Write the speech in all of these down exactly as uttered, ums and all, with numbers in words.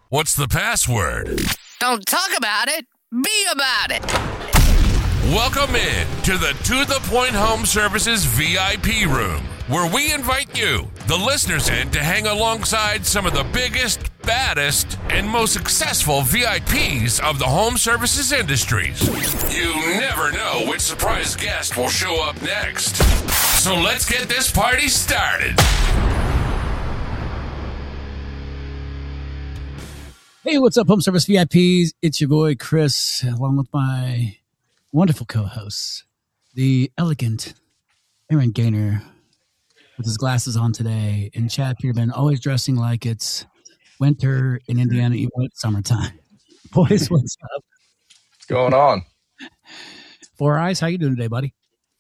What's the password? Don't talk about it. Be about it. Welcome in to the To The Point Home Services V I P room, where we invite you, the listeners, in to hang alongside some of the biggest, baddest, and most successful V I Ps of the home services industries. You never know which surprise guest will show up next. So let's get this party started. Hey, what's up, home service V I Ps? It's your boy, Chris, along with my wonderful co-host, the elegant Aaron Gaynor, with his glasses on today, and Chad Peterman, always dressing like it's winter in Indiana, even when it's summertime. Boys, what's up? What's going on? Four Eyes, how you doing today, buddy?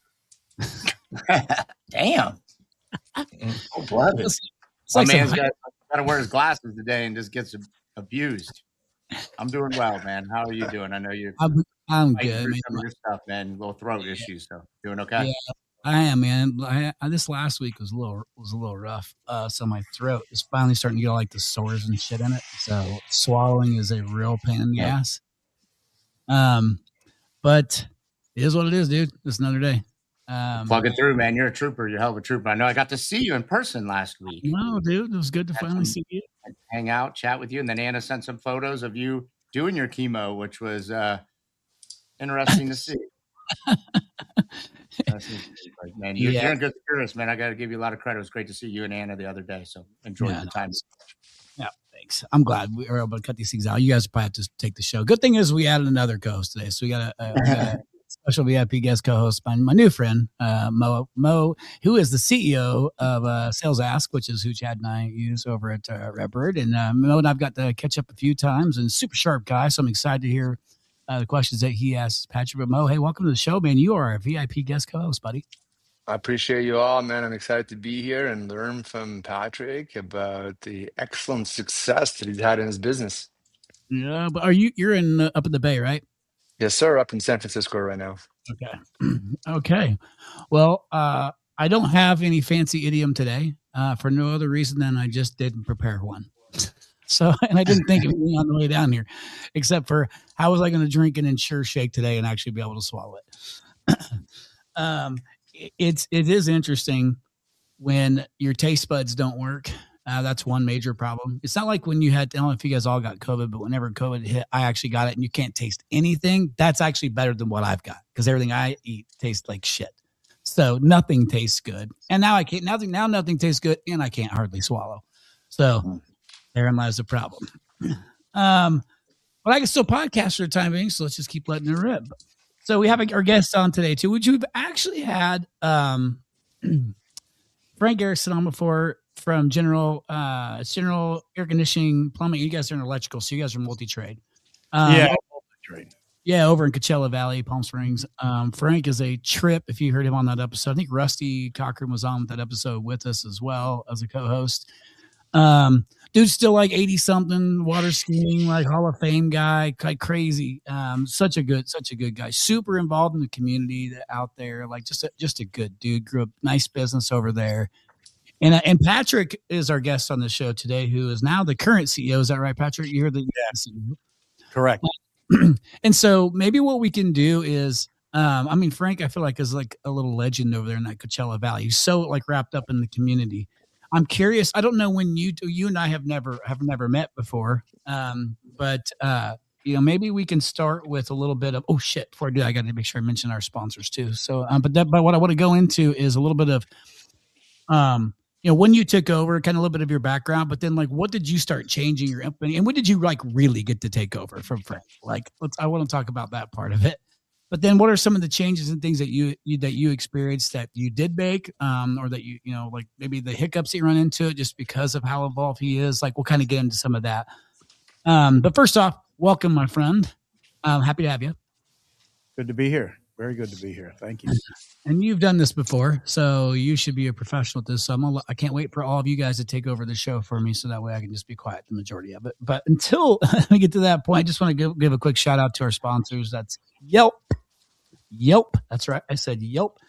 Damn. Cold-blooded. It's My like some- man's got, got to wear his glasses today and just gets abused. I'm doing well, man. How are you doing? I know you're I'm, I'm fighting good, through man. some of your stuff, man. Little throat issues, so doing okay? Yeah, I am, man. I, I, this last week was a little was a little rough. Uh, so my throat is finally starting to get like the sores and shit in it. So swallowing is a real pain in the Yeah. ass. Um, but it is what it is, dude. It's another day. Um, Plug it through, man. You're a trooper. You're a hell of a trooper. I know I got to see you in person last week. no, dude, it was good to Had finally some- see you. Hang out, chat with you. And then Anna sent some photos of you doing your chemo, which was uh, interesting to see. Interesting to see. But, man, you're, Yeah. you're in good spirits, man. I got to give you a lot of credit. It was great to see you and Anna the other day. So enjoyed Yeah, the no, time. Yeah, thanks. I'm glad we were able to cut these things out. You guys probably have to take the show. Good thing is we added another co-host today, so we got a, a, we got a special V I P guest co-host, my, my new friend uh, Mo, Mo, who is the C E O of uh, Sales Ask, which is who Chad and I use over at uh, Redbird. And uh, Mo and I've got to catch up a few times, and super sharp guy. So I'm excited to hear uh, the questions that he asks Patrick. But Mo, hey, welcome to the show, man. You are a V I P guest co-host, buddy. I appreciate you all, man. I'm excited to be here and learn from Patrick about the excellent success that he's had in his business. Yeah, but are you you're in uh, up in the Bay, right? Yes, sir. Up in San Francisco right now. Okay. Okay. Well, uh, I don't have any fancy idiom today uh, for no other reason than I just didn't prepare one. So, and I didn't think of anything on the way down here, except for how was I going to drink an Ensure shake today and actually be able to swallow it? um, it- it's, it is interesting when your taste buds don't work. Uh, that's one major problem. It's not like when you had, I don't know if you guys all got COVID, but whenever COVID hit, I actually got it and you can't taste anything. That's actually better than what I've got because everything I eat tastes like shit. So nothing tastes good. And now I can't, nothing, now nothing tastes good and I can't hardly swallow. So therein lies the problem. Um, but I can still podcast for the time being. So let's just keep letting it rip. So we have our guest on today too, which we've actually had um, Frank Garrison on before. From General uh, General Air Conditioning, Plumbing. You guys are in electrical, so you guys are multi-trade. Um, Yeah, trade. Yeah, over in Coachella Valley, Palm Springs. Um, Frank is a trip, if you heard him on that episode. I think Rusty Cochran was on that episode with us as well as a co-host. Um, dude's still like eighty-something, water skiing, like Hall of Fame guy, like crazy. Um, such a good, such a good guy. Super involved in the community out there. Like just a, just a good dude. Grew up, nice business over there. And uh, and Patrick is our guest on the show today, who is now the current C E O. Is that right, Patrick? You're the C E O. Correct. And so maybe what we can do is, um, I mean, Frank, I feel like is like a little legend over there in that Coachella Valley. He's so like wrapped up in the community. I'm curious. I don't know when you do, you and I have never have never met before, um, but uh, you know, maybe we can start with a little bit of oh shit. Before I do, I got to make sure I mention our sponsors too. So, um, but that, but what I want to go into is a little bit of, um. You know, when you took over, kind of a little bit of your background, but then like, what did you start changing your implementing, and when did you like really get to take over from Frank? Like, let's, I want to talk about that part of it. But then, what are some of the changes and things that you, you that you experienced that you did make, um, or that you you know, like maybe the hiccups that you run into it just because of how involved he is? Like, we'll kind of get into some of that. Um, but first off, welcome, my friend. I'm happy to have you. Good to be here. Very good to be here. Thank you. And you've done this before, so you should be a professional at this. So I'm gonna, I can't wait for all of you guys to take over the show for me, so that way I can just be quiet the majority of it. But until we get to that point, I just want to give, give a quick shout out to our sponsors. That's Yelp. Yelp. That's right. I said Yelp.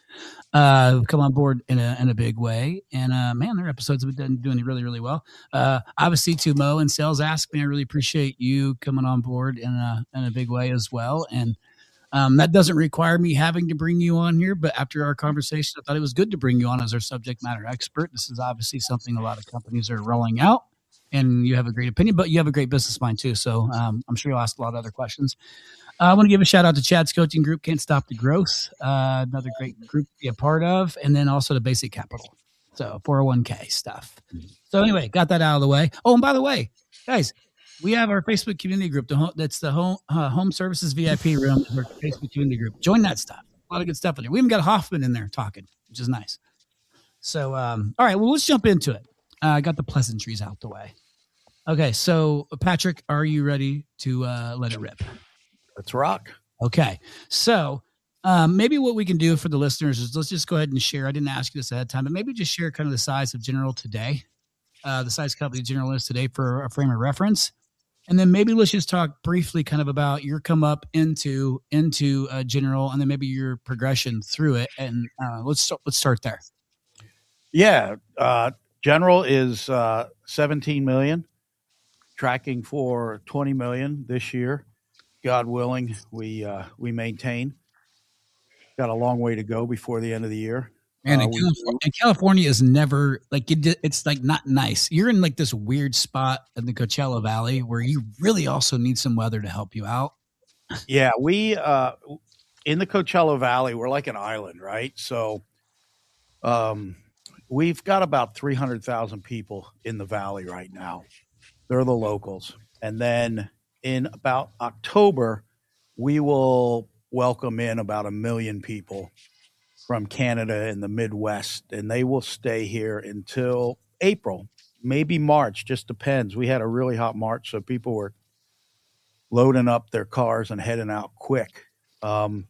uh, come on board in a in a big way. And uh, man, their episodes have been doing really, really well. Uh, obviously, to Mo and Sales Ask Me, I really appreciate you coming on board in a in a big way as well. And um, that doesn't require me having to bring you on here, but after our conversation, I thought it was good to bring you on as our subject matter expert. This is obviously something a lot of companies are rolling out, and you have a great opinion, but you have a great business mind too. So um, I'm sure you'll ask a lot of other questions. Uh, I want to give a shout out to Chad's coaching group, Can't Stop the Growth, uh, another great group to be a part of, and then also the Basic Capital, so four oh one k stuff. So anyway, got that out of the way. Oh, and by the way, guys, we have our Facebook community group. The home, that's the home uh, home services V I P room, our Facebook community group. Join that stuff. A lot of good stuff in there. We even got Hoffman in there talking, which is nice. So, um, all right, well, let's jump into it. I uh, got the pleasantries out the way. Okay, so Patrick, are you ready to uh, let it rip? Let's rock. Okay, so um, maybe what we can do for the listeners is let's just go ahead and share. I didn't ask you this ahead of time, but maybe just share kind of the size of General today, uh, the size company General is today for a frame of reference. And then maybe let's just talk briefly kind of about your come up into into uh, General, and then maybe your progression through it. And uh, let's start, let's start there. Yeah, uh, General is uh, seventeen million, tracking for twenty million this year. God willing, we uh, we maintain. Got a long way to go before the end of the year. And, uh, in, California, and California is never like it, it's like not nice. You're in like this weird spot in the Coachella Valley where you really also need some weather to help you out. Yeah, we uh, in the Coachella Valley, we're like an island, right? So, um, we've got about three hundred thousand people in the valley right now. They're the locals, and then in about October, we will welcome in about a million people from Canada and the Midwest, and they will stay here until April, maybe March, just depends. We had a really hot March, so people were loading up their cars and heading out quick. Um,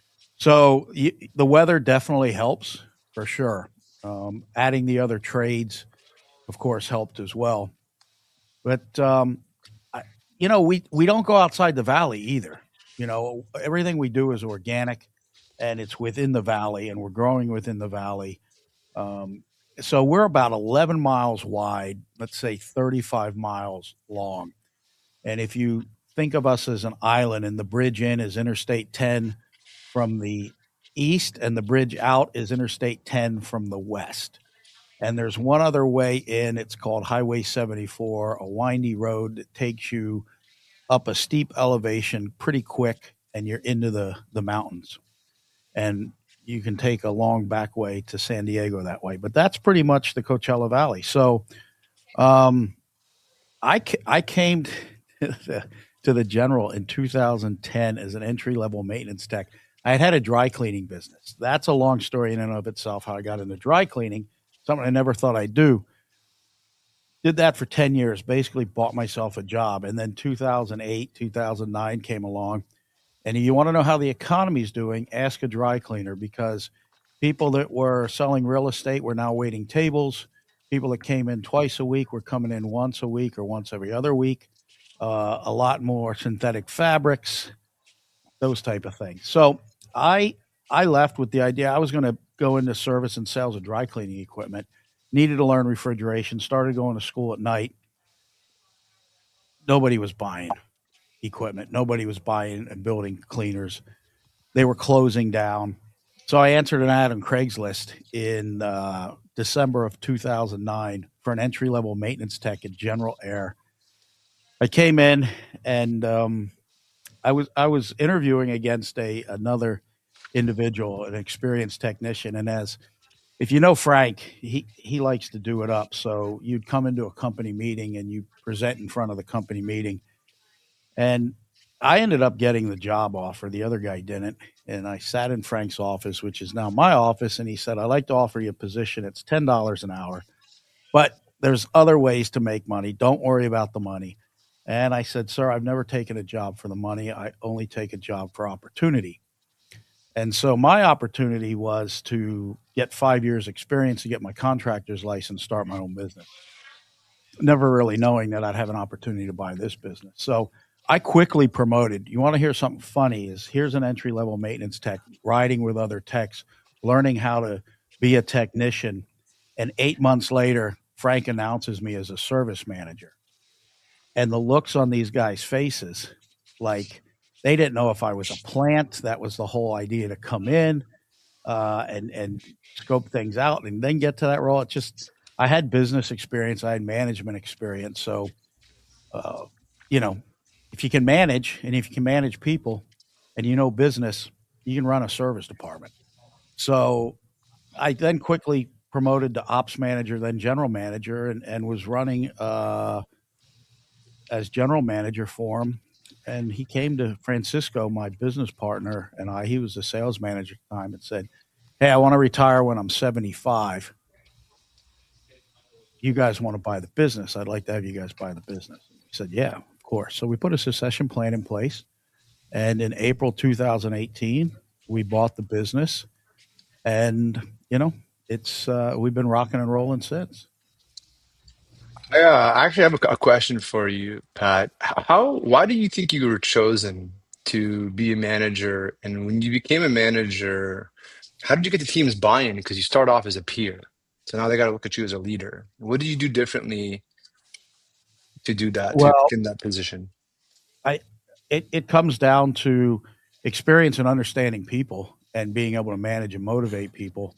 so y- the weather definitely helps for sure. Um, adding the other trades, of course, helped as well. But, um, I, you know, we, we don't go outside the valley either. You know, everything we do is organic, and it's within the valley, and we're growing within the valley. Um, so we're about eleven miles wide, let's say thirty-five miles long. And if you think of us as an island, and the bridge in is Interstate ten from the east, and the bridge out is Interstate ten from the west. And there's one other way in. It's called Highway seventy-four, a windy road that takes you up a steep elevation pretty quick, and you're into the, the mountains. And you can take a long back way to San Diego that way. But that's pretty much the Coachella Valley. So um, I, ca- I came to the, to the General in two thousand ten as an entry-level maintenance tech. I had had a dry cleaning business. That's a long story in and of itself, how I got into dry cleaning, something I never thought I'd do. Did that for ten years, basically bought myself a job. And then two thousand eight, two thousand nine came along. And if you want to know how the economy is doing, ask a dry cleaner, because people that were selling real estate were now waiting tables. People that came in twice a week were coming in once a week or once every other week. Uh, a lot more synthetic fabrics, those type of things. So I I left with the idea I was going to go into service and sales of dry cleaning equipment. Needed to learn refrigeration. Started going to school at night. Nobody was buying equipment. Nobody was buying and building cleaners. They were closing down. So I answered an ad on Craigslist in uh, December of two thousand nine for an entry-level maintenance tech at General Air. I came in and um, I was I was interviewing against a another individual, an experienced technician, and as if you know Frank, he he likes to do it up. So you'd come into a company meeting and you present in front of the company meeting. And I ended up getting the job offer. The other guy didn't. And I sat in Frank's office, which is now my office. And he said, I'd like to offer you a position. It's ten dollars an hour, but there's other ways to make money. Don't worry about the money. And I said, sir, I've never taken a job for the money. I only take a job for opportunity. And so my opportunity was to get five years experience to get my contractor's license, start my own business. Never really knowing that I'd have an opportunity to buy this business. So I quickly promoted. You want to hear something funny is here's an entry-level maintenance tech riding with other techs learning how to be a technician. And eight months later, Frank announces me as a service manager. And the looks on these guys' faces, like they didn't know if I was a plant. That was the whole idea, to come in uh, and and scope things out and then get to that role. It just, I had business experience, I had management experience. So, uh, you know, if you can manage and if you can manage people and you know business, you can run a service department. So I then quickly promoted to ops manager, then general manager, and, and was running uh, as general manager for him. And he came to Francisco, my business partner, and I, he was the sales manager at the time, and said, hey, I want to retire when I'm seventy-five. You guys want to buy the business? I'd like to have you guys buy the business. He said, yeah, of course. So we put a succession plan in place. And in April two thousand eighteen, we bought the business. And, you know, it's uh, we've been rocking and rolling since. I uh, actually have a, a question for you, Pat. H- How, why do you think you were chosen to be a manager? And when you became a manager, how did you get the team's buy-in? Because you start off as a peer. So now they got to look at you as a leader. What did you do differently to do that, to Well, get in that position? I it, it comes down to experience and understanding people and being able to manage and motivate people.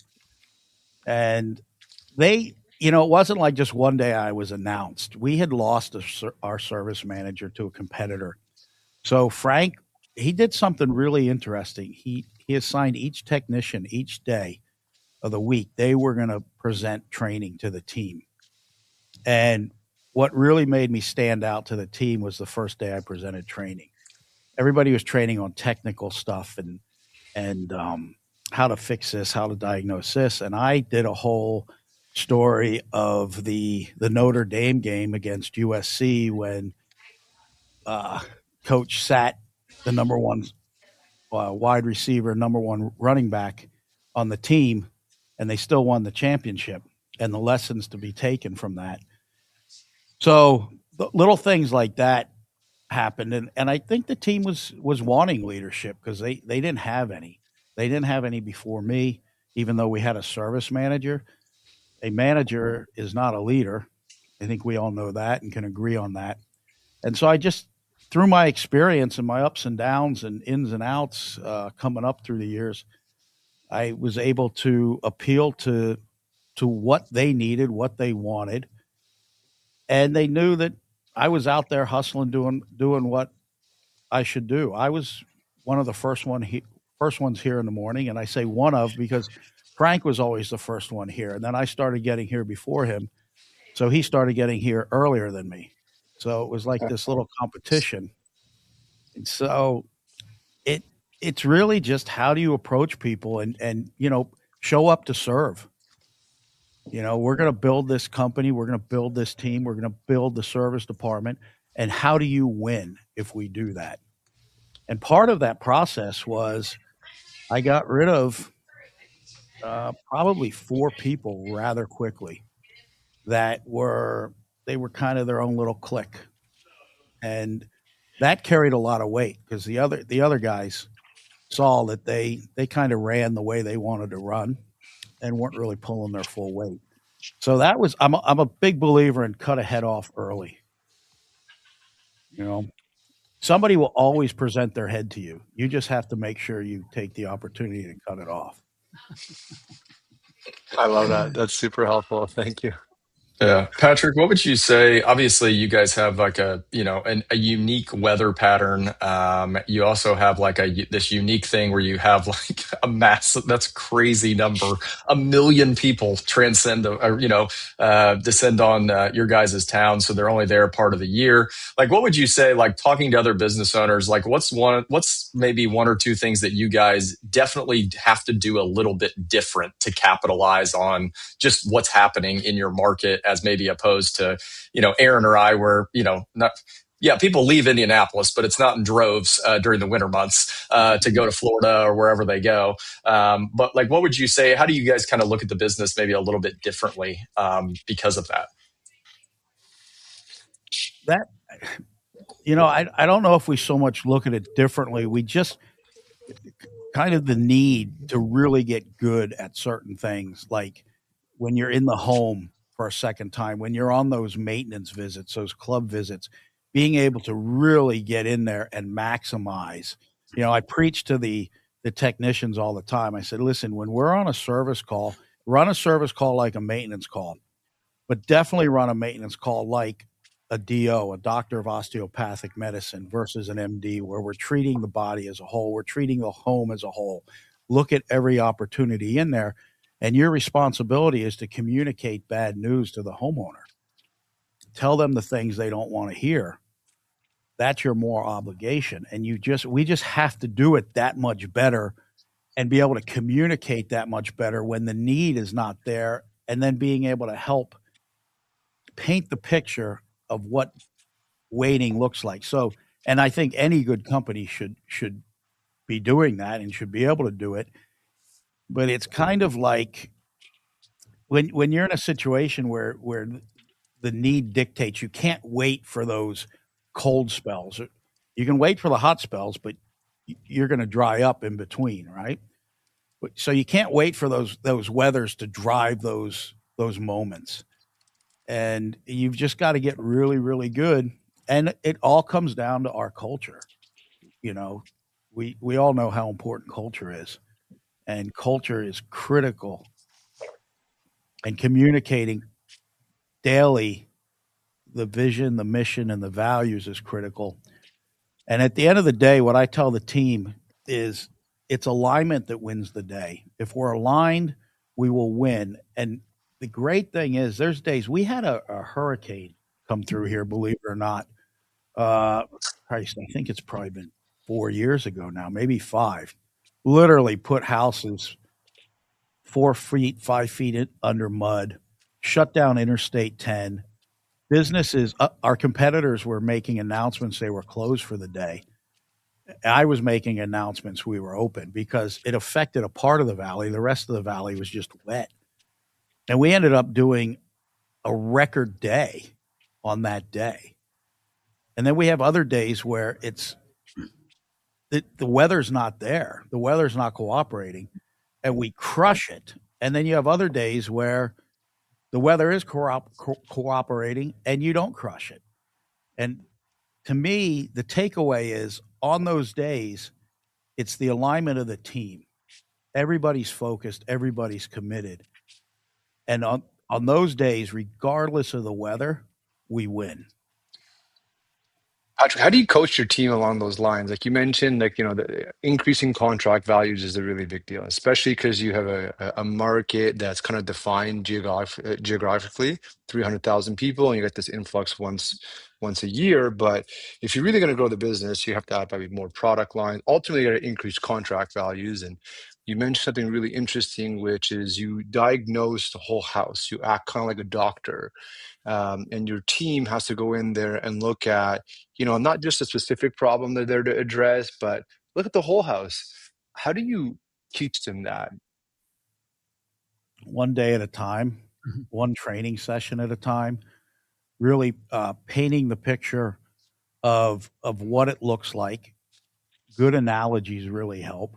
And they, you know, it wasn't like just one day I was announced. We had lost a, ser- our service manager to a competitor. So Frank, he did something really interesting. He he assigned each technician each day of the week, they were going to present training to the team. And what really made me stand out to the team was the first day I presented training. Everybody was training on technical stuff and and um, how to fix this, how to diagnose this, and I did a whole story of the the Notre Dame game against U S C when uh, Coach sat the number one uh, wide receiver, number one running back on the team, and they still won the championship, and the lessons to be taken from that. So the little things like that happened, and, and I think the team was was wanting leadership because they, they didn't have any. They didn't have any before me, even though we had a service manager. A manager is not a leader. I think we all know that and can agree on that. And so I just, through my experience and my ups and downs and ins and outs uh, coming up through the years, I was able to appeal to to what they needed, what they wanted, and they knew that I was out there hustling, doing doing what I should do. I was one of the first one he, first ones here in the morning, and I say one of because Frank was always the first one here, and then I started getting here before him, so he started getting here earlier than me. So it was like this little competition, and so it it's really just how do you approach people and and you know show up to serve. You know, we're going to build this company, we're going to build this team, we're going to build the service department, and how do you win if we do that? And part of that process was I got rid of uh, probably four people rather quickly that were they were kind of their own little clique, and that carried a lot of weight because the other the other guys saw that they they kind of ran the way they wanted to run and weren't really pulling their full weight. So that was I'm a, I'm a big believer in cut a head off early. You know, somebody will always present their head to you. You just have to make sure you take the opportunity to cut it off. I love that. That's super helpful. Thank you. Yeah. Patrick, what would you say? Obviously, you guys have like a, you know, an, a unique weather pattern. Um, you also have like a, this unique thing where you have like a massive, that's a crazy number, a million people transcend, or, you know, uh, descend on uh, your guys' town. So they're only there part of the year. Like, what would you say, like talking to other business owners, like what's one, what's maybe one or two things that you guys definitely have to do a little bit different to capitalize on just what's happening in your market as maybe opposed to, you know, Aaron or I were, you know, not, yeah, people leave Indianapolis, but it's not in droves uh, during the winter months uh, to go to Florida or wherever they go. Um, but like, what would you say? How do you guys kind of look at the business maybe a little bit differently um, because of that? That, you know, I, I don't know if we so much look at it differently. We just, kind of the need to really get good at certain things, like when you're in the home for a second time, when you're on those maintenance visits, those club visits, being able to really get in there and maximize. You know, I preach to the the technicians all the time. I said, listen, when we're on a service call, run a service call like a maintenance call, but definitely run a maintenance call like a D O, a doctor of osteopathic medicine, versus an M D, where we're treating the body as a whole. We're treating the home as a whole. Look at every opportunity in there. And your responsibility is to communicate bad news to the homeowner. Tell them the things they don't want to hear. That's your moral obligation. And you just, we just have to do it that much better and be able to communicate that much better when the need is not there. And then being able to help paint the picture of what waiting looks like. So, and I think any good company should, should be doing that and should be able to do it. But it's kind of like when, when you're in a situation where, where the need dictates, you can't wait for those cold spells. You can wait for the hot spells, but you're going to dry up in between, right? But, so you can't wait for those those weathers to drive those those moments, and you've just got to get really, really good. And it all comes down to our culture. You know, we we all know how important culture is, and culture is critical. And communicating daily the vision, the mission, and the values is critical. And at the end of the day, what I tell the team is it's alignment that wins the day. If we're aligned, we will win. And the great thing is there's days we had a, a hurricane come through here, believe it or not. Uh, Christ, I think it's probably been four years ago now, maybe five. Literally put houses four feet, five feet in, under mud, shut down Interstate ten. Businesses, uh, our competitors were making announcements they were closed for the day. I was making announcements we were open because it affected a part of the valley. The rest of the valley was just wet. And we ended up doing a record day on that day. And then we have other days where it's the, the weather's not there. The weather's not cooperating, and we crush it. And then you have other days where the weather is co- co- cooperating and you don't crush it. And to me, the takeaway is on those days, it's the alignment of the team. Everybody's focused. Everybody's committed. And on, on those days, regardless of the weather, we win. Patrick, how do you coach your team along those lines? Like you mentioned, like, you know, the increasing contract values is a really big deal, especially because you have a, a market that's kind of defined geograph- uh, geographically, three hundred thousand people, and you get this influx once once a year. But if you're really going to grow the business, you have to have probably more product lines. Ultimately, you got to increase contract values. And you mentioned something really interesting, which is you diagnose the whole house. You act kind of like a doctor. Um, and your team has to go in there and look at, you know, not just a specific problem that they're to address, but look at the whole house. How do you teach them that? One day at a time, mm-hmm. one training session at a time, really uh, painting the picture of of what it looks like. Good analogies really help.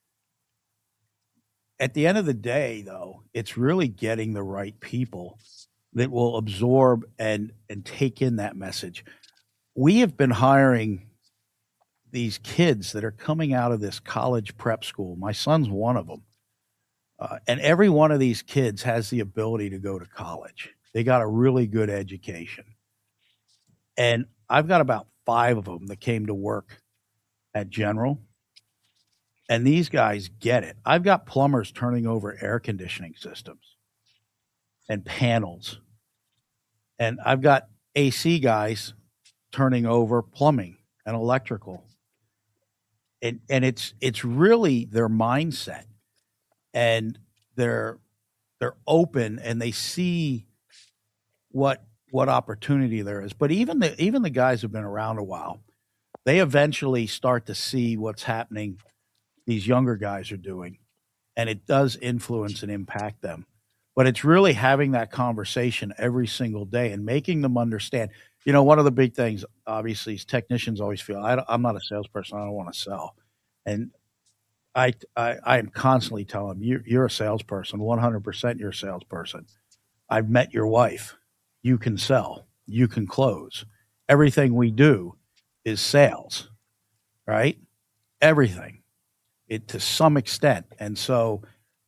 At the end of the day, though, it's really getting the right people that will absorb and and take in that message. We have been hiring these kids that are coming out of this college prep school. My son's one of them. Uh, and every one of these kids has the ability to go to college. They got a really good education. And I've got about five of them that came to work at General. And these guys get it. I've got plumbers turning over air conditioning systems and panels. And I've got A C guys turning over plumbing and electrical. And and it's it's really their mindset. And they're they're open and they see what what opportunity there is. But even the even the guys who've been around a while, they eventually start to see what's happening these younger guys are doing. And it does influence and impact them. But it's really having that conversation every single day and making them understand. You know, one of the big things, obviously, is technicians always feel, I don't, I'm not a salesperson. I don't want to sell. And I, I, I am constantly telling them, you, you're a salesperson, one hundred percent you're a salesperson. I've met your wife. You can sell. You can close. Everything we do is sales, right? Everything, it to some extent. And so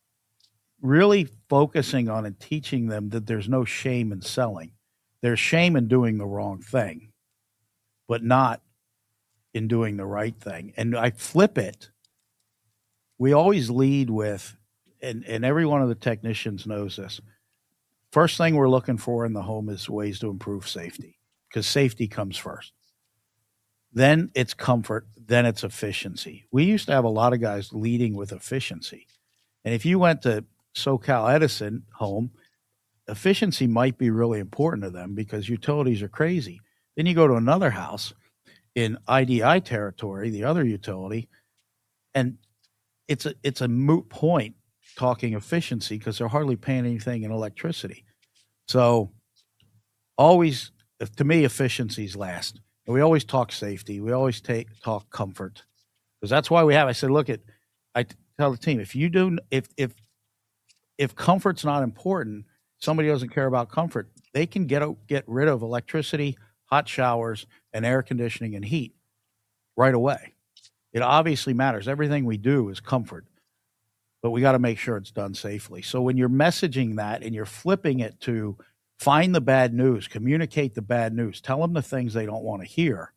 really focusing on and teaching them that there's no shame in selling. There's shame in doing the wrong thing, but not in doing the right thing. And I flip it. We always lead with, and, and every one of the technicians knows this, first thing we're looking for in the home is ways to improve safety, because safety comes first. Then it's comfort, then it's efficiency. We used to have a lot of guys leading with efficiency. And if you went to SoCal Edison home, efficiency might be really important to them because utilities are crazy. Then you go to another house in I D I territory, the other utility, and it's a it's a moot point talking efficiency because they're hardly paying anything in electricity. So always, to me, efficiency's last. And we always talk safety. We always take talk comfort, because that's why we have. I said, look at, I tell the team, if you do, if if if comfort's not important, somebody doesn't care about comfort, they can get get rid of electricity, hot showers, and air conditioning and heat right away. It obviously matters. Everything we do is comfort, but we got to make sure it's done safely. So when you're messaging that and you're flipping it to find the bad news, communicate the bad news, tell them the things they don't want to hear,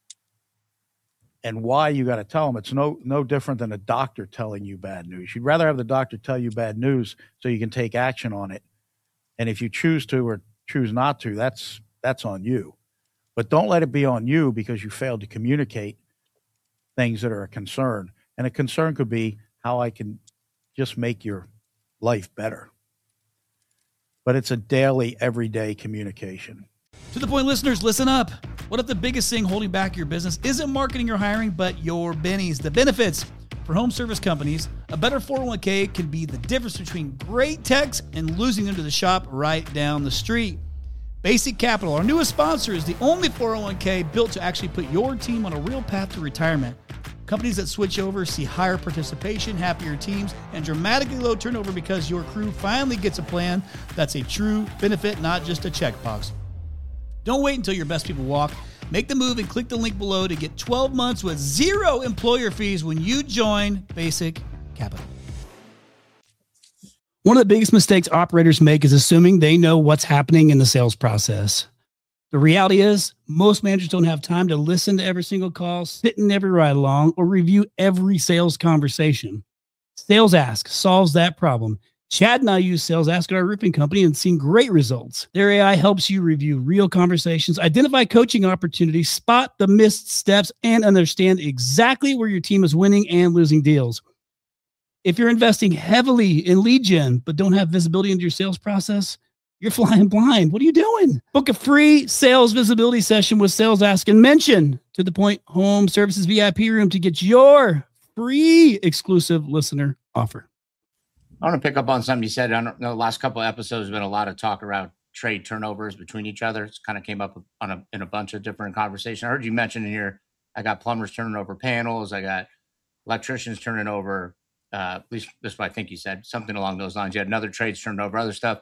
and why you got to tell them. It's no no different than a doctor telling you bad news. You'd rather have the doctor tell you bad news so you can take action on it. And if you choose to or choose not to, that's that's on you. But don't let it be on you because you failed to communicate things that are a concern. And a concern could be how I can just make your life better. But it's a daily, everyday communication. To the point, listeners, listen up. What if the biggest thing holding back your business isn't marketing or hiring, but your bennies, the benefits? For home service companies, a better four oh one k can be the difference between great techs and losing them to the shop right down the street. Basic Capital, our newest sponsor, is the only four oh one k built to actually put your team on a real path to retirement. Companies that switch over see higher participation, happier teams, and dramatically low turnover because your crew finally gets a plan that's a true benefit, not just a checkbox. Don't wait until your best people walk. Make the move and click the link below to get twelve months with zero employer fees when you join Basic Capital. One of the biggest mistakes operators make is assuming they know what's happening in the sales process. The reality is, most managers don't have time to listen to every single call, sit in every ride along, or review every sales conversation. Sales Ask solves that problem. Chad and I use Sales Ask at our roofing company and seen great results. Their A I helps you review real conversations, identify coaching opportunities, spot the missed steps, and understand exactly where your team is winning and losing deals. If you're investing heavily in lead gen, but don't have visibility into your sales process, you're flying blind. What are you doing? Book a free sales visibility session with Sales Ask and mention To the Point Home Services V I P Room to get your free exclusive listener offer. I want to pick up on something you said. I don't know, the last couple of episodes have been a lot of talk around trade turnovers between each other. It's kind of came up on a, in a bunch of different conversations. I heard you mention in here, I got plumbers turning over panels. I got electricians turning over, uh, at least this is what I think you said, something along those lines. You had another trades turning over other stuff.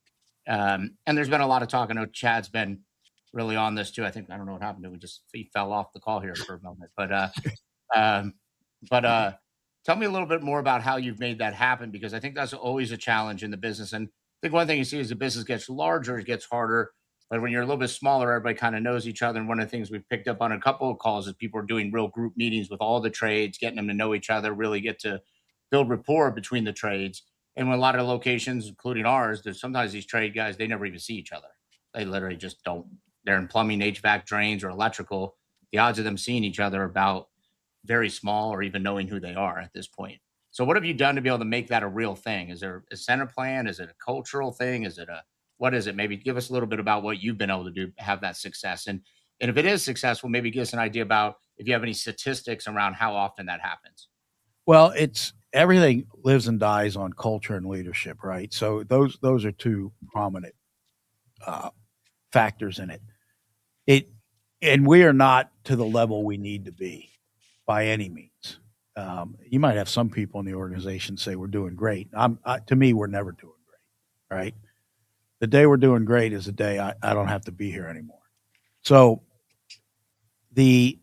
Um, and there's been a lot of talk. I know Chad's been really on this too. I think, I don't know what happened to him. We just, he fell off the call here for a moment, but, uh, um, but, uh, tell me a little bit more about how you've made that happen, because I think that's always a challenge in the business. And I think one thing you see as the business gets larger, it gets harder. But when you're a little bit smaller, everybody kind of knows each other. And one of the things we've picked up on a couple of calls is people are doing real group meetings with all the trades, getting them to know each other, really get to build rapport between the trades. And when a lot of locations, including ours, there's sometimes these trade guys, they never even see each other. They literally just don't. They're in plumbing, H V A C, drains, or electrical. The odds of them seeing each other are about very small, or even knowing who they are at this point. So what have you done to be able to make that a real thing? Is there a center plan? Is it a cultural thing? Is it a, what is it? Maybe give us a little bit about what you've been able to do, have that success. And, and if it is successful, maybe give us an idea about if you have any statistics around how often that happens. Well, it's everything lives and dies on culture and leadership, right? So those, those are two prominent uh, factors in it. It, and we are not to the level we need to be by any means. Um, you might have some people in the organization say we're doing great. I'm, I, to me, we're never doing great, right? The day we're doing great is the day I, I don't have to be here anymore. So the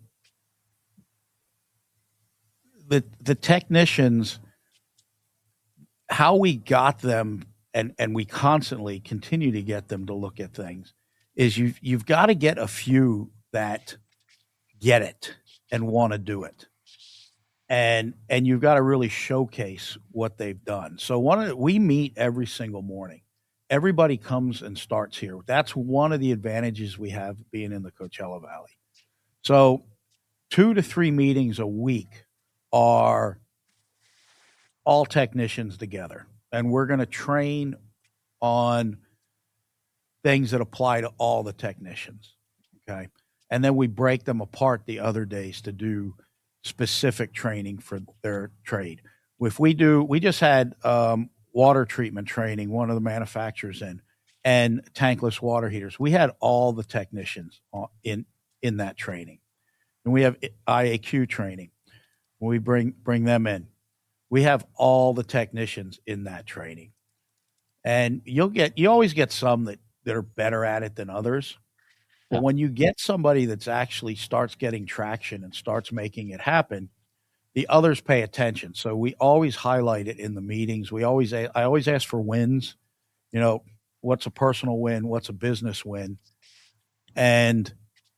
the the technicians, how we got them, and and we constantly continue to get them to look at things, is you've you've got to get a few that get it and want to do it. And and you've got to really showcase what they've done. So one of the, we meet every single morning. Everybody comes and starts here. That's one of the advantages we have being in the Coachella Valley. So two to three meetings a week are all technicians together. And we're going to train on things that apply to all the technicians. Okay. And then we break them apart the other days to do specific training for their trade. If we do, we just had um, water treatment training, one of the manufacturers in, and tankless water heaters. We had all the technicians in in that training, and we have I A Q training. When we bring bring them in, we have all the technicians in that training, and you'll get you always get some that that are better at it than others. But when you get somebody that's actually starts getting traction and starts making it happen, the others pay attention. So we always highlight it in the meetings. We always, I always ask for wins. You know, what's a personal win? What's a business win? And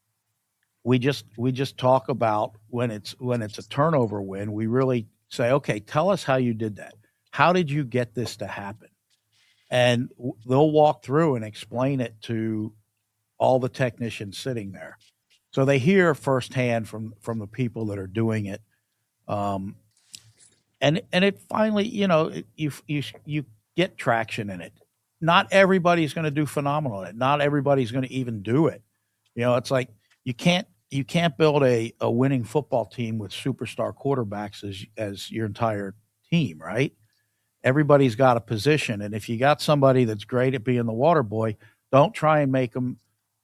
we just, we just talk about when it's, when it's a turnover win, we really say, okay, tell us how you did that. How did you get this to happen? And they'll walk through and explain it to all the technicians sitting there. So they hear firsthand from, from the people that are doing it. Um, and, and it finally, you know, you, you, you get traction in it. Not everybody's going to do phenomenal at it. Not everybody's going to even do it. You know, it's like, you can't, you can't build a, a winning football team with superstar quarterbacks as, as your entire team, right? Everybody's got a position. And if you got somebody that's great at being the water boy, don't try and make them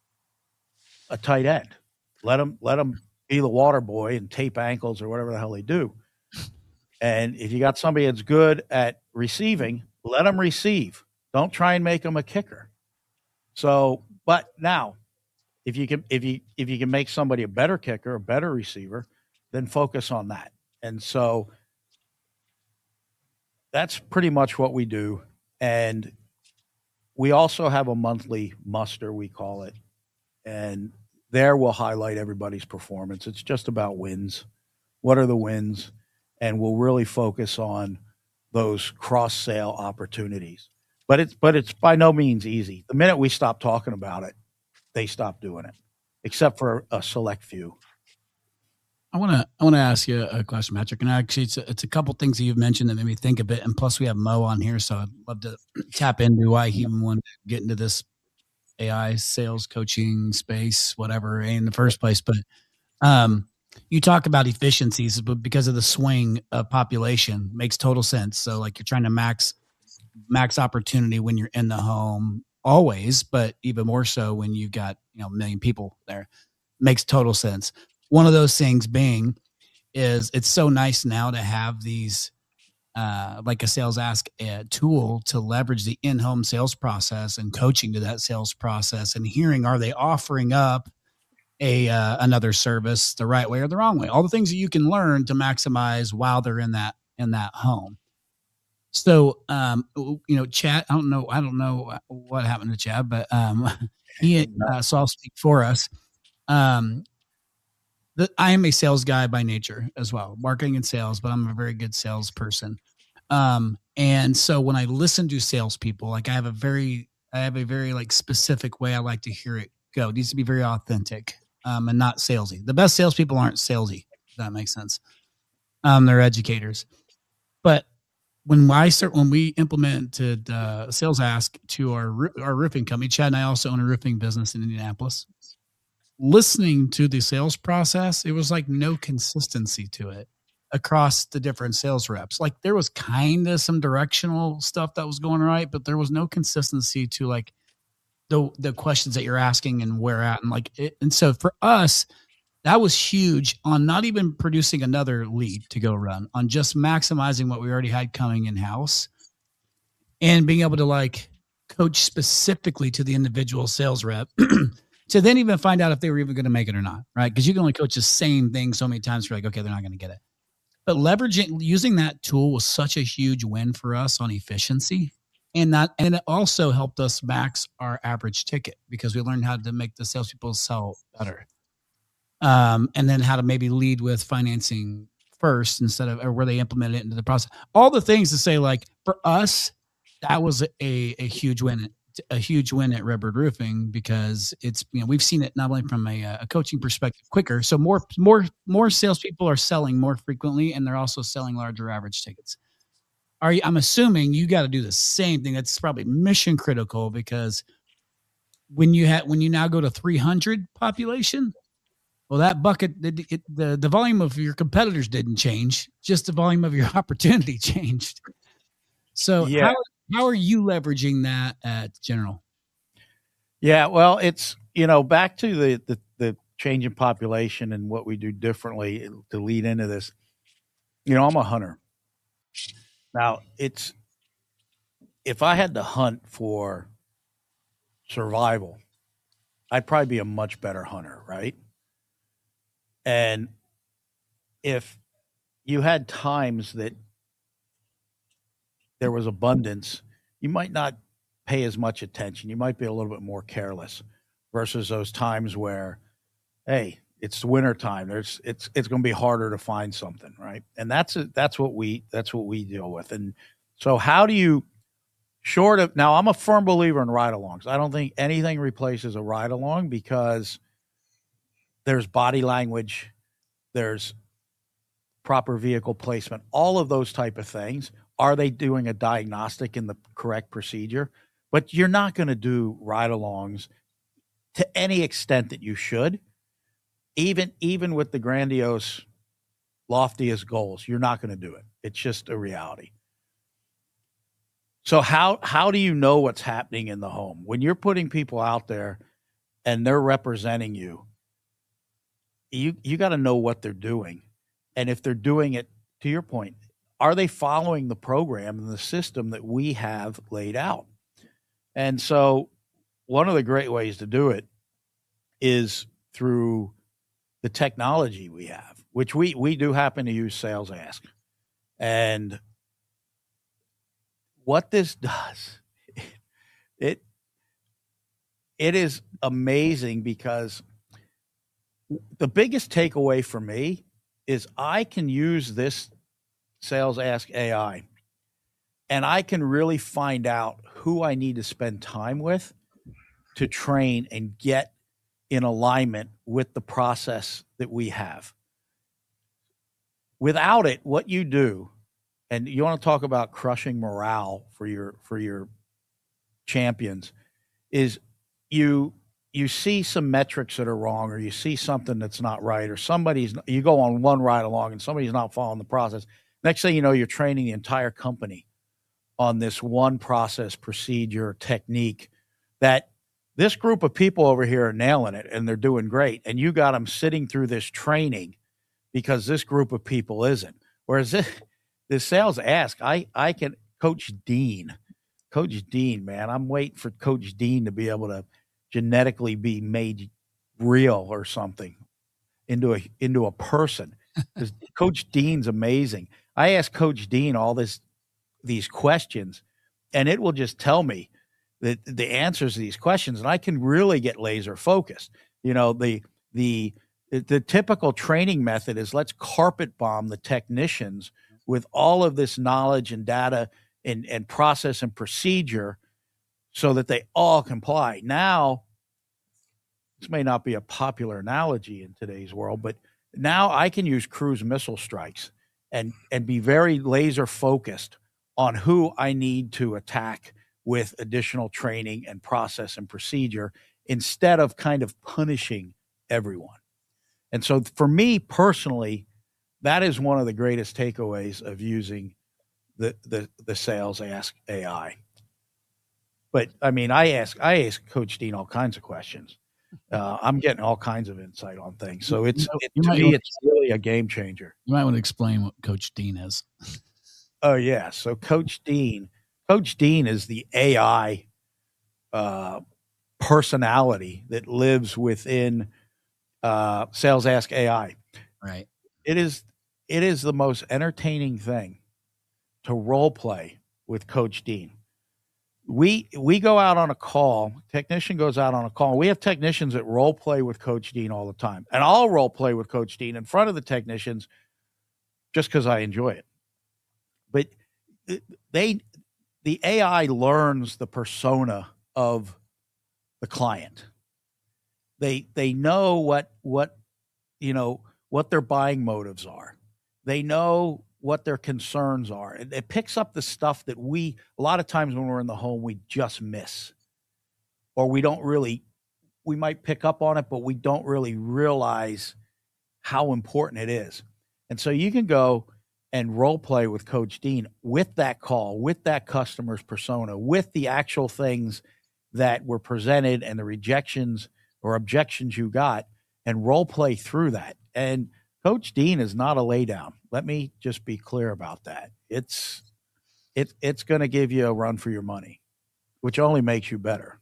a tight end. Let them, let them be the water boy and tape ankles or whatever the hell they do. And if you got somebody that's good at receiving, let them receive. Don't try and make them a kicker. So, but now if you can, if you, if you can make somebody a better kicker, a better receiver, then focus on that. And so that's pretty much what we do. And we also have a monthly muster, we call it. And there we'll highlight everybody's performance. It's just about wins. What are the wins? And we'll really focus on those cross-sale opportunities. But it's but it's by no means easy. The minute we stop talking about it, they stop doing it, except for a select few. I want to I want to ask you a question, Patrick. And actually, it's a, it's a couple things that you've mentioned that made me think a bit. And plus, we have Mo on here, so I'd love to tap into why he even wanted to get into this A I sales coaching space, whatever, in the first place. But um, you talk about efficiencies, but because of the swing of population, makes total sense. So like you're trying to max max opportunity when you're in the home always, but even more so when you've got, you know, a million people there. Makes total sense. One of those things being is it's so nice now to have these Uh, like a Sales Ask uh, tool to leverage the in-home sales process and coaching to that sales process and hearing, are they offering up a uh, another service the right way or the wrong way? All the things that you can learn to maximize while they're in that in that home. So, um, you know, Chad, I don't know, I don't know what happened to Chad, but um, he uh, so I'll speak for us. Um, The, I am a sales guy by nature as well, marketing and sales, but I'm a very good salesperson. Um, and so when I listen to salespeople, like I have a very, I have a very like specific way I like to hear it go. It needs to be very authentic, um, and not salesy. The best salespeople aren't salesy, if that makes sense. Um, they're educators. But when I start, when we implemented uh, Sales Ask to our our roofing company, Chad and I also own a roofing business in Indianapolis. Listening to the sales process, it was like no consistency to it across the different sales reps. Like there was kind of some directional stuff that was going right, but there was no consistency to like the the questions that you're asking and where at. And like, it, and so for us, That was huge on not even producing another lead to go run, on just maximizing what we already had coming in house and being able to like coach specifically to the individual sales rep to then even find out if they were even going to make it or not. Right. Because you can only coach the same thing so many times. You're like, okay, they're not going to get it. But leveraging, using that tool was such a huge win for us on efficiency. And that, and it also helped us max our average ticket because we learned how to make the salespeople sell better. Um, and then how to maybe lead with financing first instead of, or where they implement it into the process. All the things to say, like for us, that was a, a huge win, a huge win at Redbird Roofing because it's, you know, we've seen it not only from a, a coaching perspective quicker. So more, more, more salespeople are selling more frequently, and they're also selling larger average tickets. Are you, I'm assuming you got to do the same thing. That's probably mission critical because when you had, when you now go to three hundred population, well, that bucket, the, it, the the volume of your competitors didn't change, just the volume of your opportunity changed. So Yeah. how how are you leveraging that at General? Yeah, well, it's, you know, back to the, the, the change in population and what we do differently to lead into this. You know, I'm a hunter. Now, it's, if I had to hunt for survival, I'd probably be a much better hunter, right? And if you had times that there was abundance, you might not pay as much attention. You might be a little bit more careless versus those times where, hey, it's winter time. There's it's it's going to be harder to find something, right? And that's a, that's what we that's what we deal with. And so, how do you short of now? I'm a firm believer in ride-alongs. I don't think anything replaces a ride-along because there's body language, there's proper vehicle placement, all of those type of things. Are they doing a diagnostic in the correct procedure? But you're not going to do ride-alongs to any extent that you should. Even, even with the grandiose, loftiest goals, you're not going to do it. It's just a reality. So how, how do you know what's happening in the home? When you're putting people out there and they're representing you, you, you got to know what they're doing. And if they're doing it, to your point, are they following the program and the system that we have laid out? And so one of the great ways to do it is through the technology we have, which we, we do happen to use Sales Ask. And what this does, it, it is amazing because the biggest takeaway for me is I can use this Sales Ask A I and I can really find out who I need to spend time with to train and get in alignment with the process that we have. Without it, what you do, and you want to talk about crushing morale for your for your champions, is you you see some metrics that are wrong, or you see something that's not right, or somebody's you go on one ride along and somebody's not following the process. Next thing you know, you're training the entire company on this one process, procedure, technique that this group of people over here are nailing it and they're doing great. And you got them sitting through this training because this group of people isn't. Whereas this, this Sales Ask, I, I can Coach Dean, Coach Dean, man, I'm waiting for Coach Dean to be able to genetically be made real or something into a, into a person. Because Coach Dean's amazing. I ask Coach Dean all this, these questions, and it will just tell me the, the answers to these questions, and I can really get laser focused. You know, the, the, the typical training method is let's carpet bomb the technicians with all of this knowledge and data and, and process and procedure so that they all comply. Now, this may not be a popular analogy in today's world, but now I can use cruise missile strikes and, and be very laser focused on who I need to attack with additional training and process and procedure instead of kind of punishing everyone. And so for me personally, that is one of the greatest takeaways of using the, the, the Sales Ask A I. But I mean, I ask, I ask Coach Dean all kinds of questions. Uh, I'm getting all kinds of insight on things. So it's, You know, it, you to might me, want- it's really a game changer. You might want to explain what Coach Dean is. Oh yeah. So Coach Dean, Coach Dean is the A I uh, personality that lives within uh, Sales Ask A I. Right. It is, it is the most entertaining thing to role play with Coach Dean. We we go out on a call. Technician goes out on a call. We have technicians that role play with Coach Dean all the time, and I'll role play with Coach Dean in front of the technicians just because I enjoy it. But they, the A I learns the persona of the client. They they know what what you know what their buying motives are. They know what their concerns are. It, it picks up the stuff that we, a lot of times when we're in the home, we just miss, or we don't really, we might pick up on it, but we don't really realize how important it is. And so you can go and role play with Coach Dean with that call, with that customer's persona, with the actual things that were presented and the rejections or objections you got, and role play through that. And Coach Dean is not a laydown. Let me just be clear about that. It's it, it's going to give you a run for your money, which only makes you better.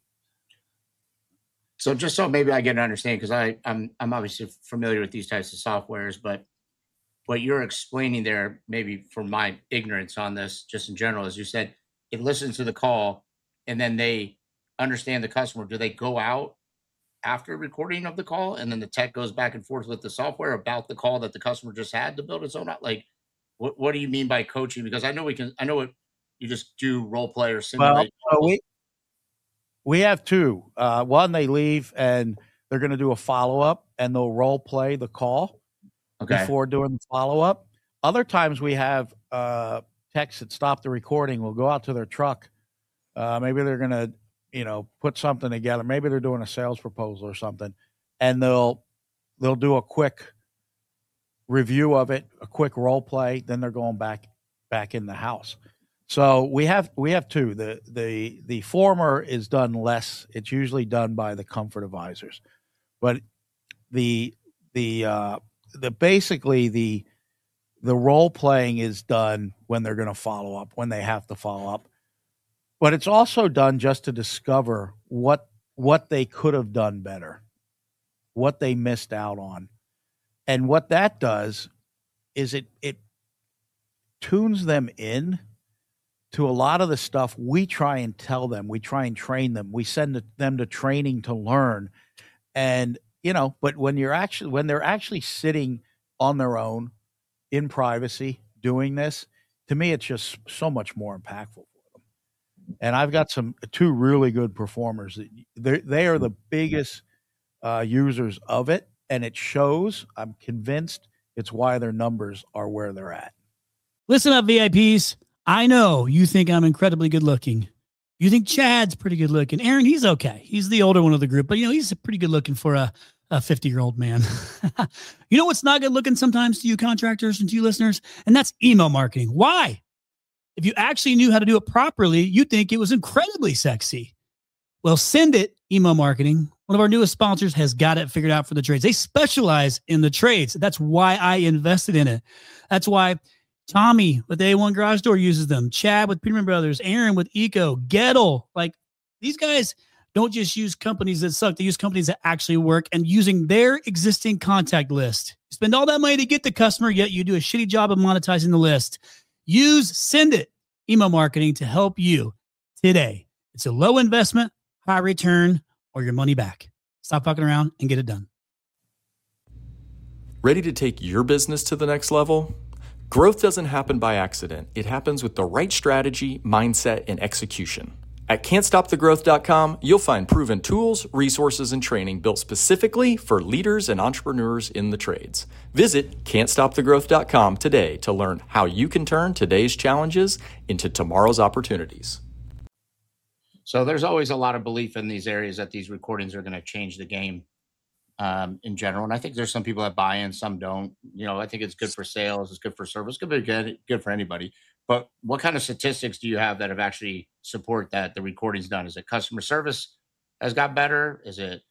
So just so maybe I get an understanding, because I I'm I'm obviously familiar with these types of softwares, but what you're explaining there, maybe for my ignorance on this, just in general, as you said, it listens to the call and then they understand the customer. Do they go out after recording of the call, and then the tech goes back and forth with the software about the call that the customer just had to build its own out? Like, what, what do you mean by coaching? Because I know we can, I know what you just do, role play or simulate. Well, we, we have two. Uh, one, they leave and they're going to do a follow-up and they'll role play the call okay. before doing the follow-up. Other times we have uh, techs that stop the recording. We'll go out to their truck. Uh, maybe they're going to, you know, put something together. Maybe they're doing a sales proposal or something, and they'll they'll do a quick review of it, a quick role play. Then they're going back back in the house. So we have we have two. The the the former is done less. It's usually done by the comfort advisors, but the the uh, the basically the the role playing is done when they're going to follow up, when they have to follow up. But it's also done just to discover what what they could have done better, what they missed out on. And what that does is it it tunes them in to a lot of the stuff we try and tell them. We try and train them. We send them to training to learn. And, you know, but when you're actually when they're actually sitting on their own in privacy doing this, to me, it's just so much more impactful. And I've got some two really good performers. They they are the biggest uh, users of it, and it shows. I'm convinced it's why their numbers are where they're at. Listen up, V I Ps. I know you think I'm incredibly good looking. You think Chad's pretty good looking. Aaron, he's okay. He's the older one of the group, but you know he's pretty good looking for a a fifty year old man. You know what's not good looking sometimes to you contractors and to you listeners, and that's email marketing. Why? If you actually knew how to do it properly, you'd think it was incredibly sexy. Well, Send It Email Marketing, one of our newest sponsors, has got it figured out for the trades. They specialize in the trades. That's why I invested in it. That's why Tommy with A one Garage Door uses them. Chad with Premium Brothers. Aaron with Eco. Gettle. Like, these guys don't just use companies that suck. They use companies that actually work, and using their existing contact list. You spend all that money to get the customer, yet you do a shitty job of monetizing the list. Use Send It Email Marketing to help you today. It's a low investment, high return, or your money back. Stop fucking around and get it done. Ready to take your business to the next level? Growth doesn't happen by accident. It happens with the right strategy, mindset, and execution. At can't stop the growth dot com, you'll find proven tools, resources, and training built specifically for leaders and entrepreneurs in the trades. Visit can't stop the growth dot com today to learn how you can turn today's challenges into tomorrow's opportunities. So there's always a lot of belief in these areas that these recordings are going to change the game um, in general. And I think there's some people that buy in, some don't. You know, I think it's good for sales. It's good for service. It's good, be good, good for anybody. But what kind of statistics do you have that have actually support that the recording's done? Is it customer service has got better? Is it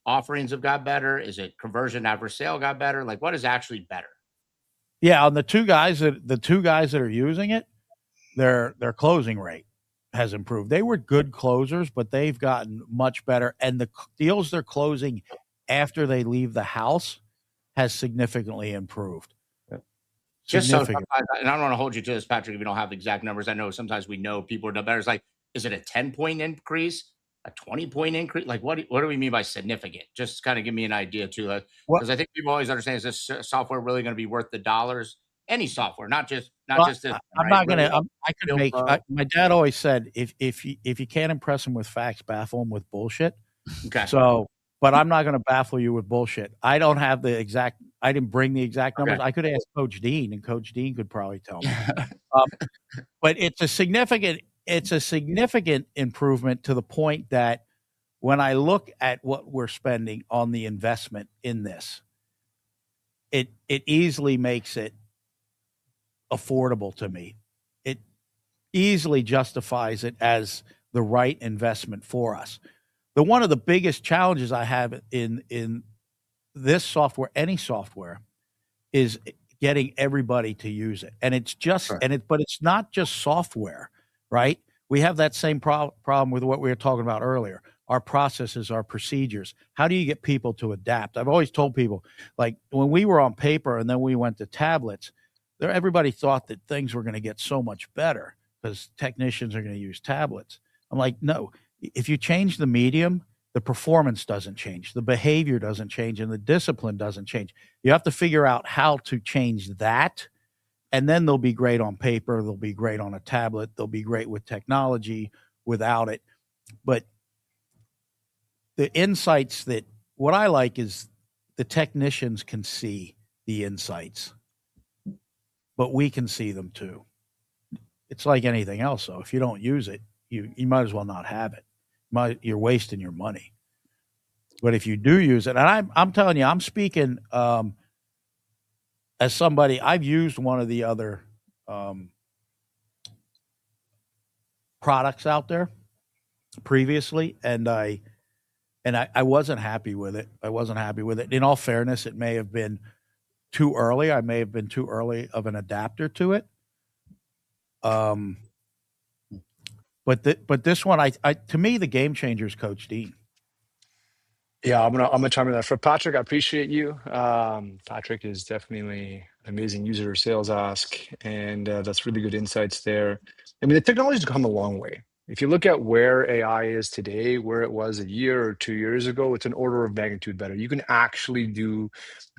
offerings have got better? Is it conversion after sale got better? Like, what is actually better? Yeah, on the two guys that the two guys that are using it, their their closing rate has improved. They were good closers, but they've gotten much better, and the deals they're closing after they leave the house has significantly improved. Just so, and I don't want to hold you to this, Patrick, if you don't have the exact numbers. I know sometimes we know people are done better. It's like, is it a ten point increase, a twenty point increase? Like, what do, what do we mean by significant? Just kind of give me an idea too. Because I think people always understand, is this software really going to be worth the dollars? Any software, not just, not well, just this. I'm right? not going really, to, I could make, I, my dad always said, if, if you, if you can't impress him with facts, baffle him with bullshit. Okay. So, but I'm not going to baffle you with bullshit. I don't have the exact, I didn't bring the exact numbers. Okay. I could ask Coach Dean, and Coach Dean could probably tell me. um, but it's a significant, it's a significant improvement to the point that when I look at what we're spending on the investment in this, it it easily makes it affordable to me. It easily justifies it as the right investment for us. The one of the biggest challenges I have in in this software, any software, is getting everybody to use it. And it's just, right. and it, but it's not just software, right? We have that same pro- problem with what we were talking about earlier. Our processes, our procedures. How do you get people to adapt? I've always told people, like when we were on paper and then we went to tablets, there, everybody thought that things were going to get so much better because technicians are going to use tablets. I'm like, no, if you change the medium, the performance doesn't change, the behavior doesn't change, and the discipline doesn't change. You have to figure out how to change that, and then they'll be great on paper. They'll be great on a tablet. They'll be great with technology without it. But the insights that what I like is the technicians can see the insights, but we can see them too. It's like anything else, though. If you don't use it, you, you might as well not have it. Might, you're wasting your money. But if you do use it, and I'm, I'm telling you, I'm speaking um, as somebody, I've used one of the other um, products out there previously, and I and I, I wasn't happy with it. I wasn't happy with it. In all fairness, it may have been too early. I may have been too early of an adapter to it. Um. But the, but this one, I, I to me, the game changer is Coach Dean. Yeah, I'm gonna I'm gonna chime in that. For Patrick, I appreciate you. Um, Patrick is definitely an amazing user of Sales Ask, and uh, that's really good insights there. I mean, the technology's come a long way. If you look at where A I is today, where it was a year or two years ago, it's an order of magnitude better. You can actually do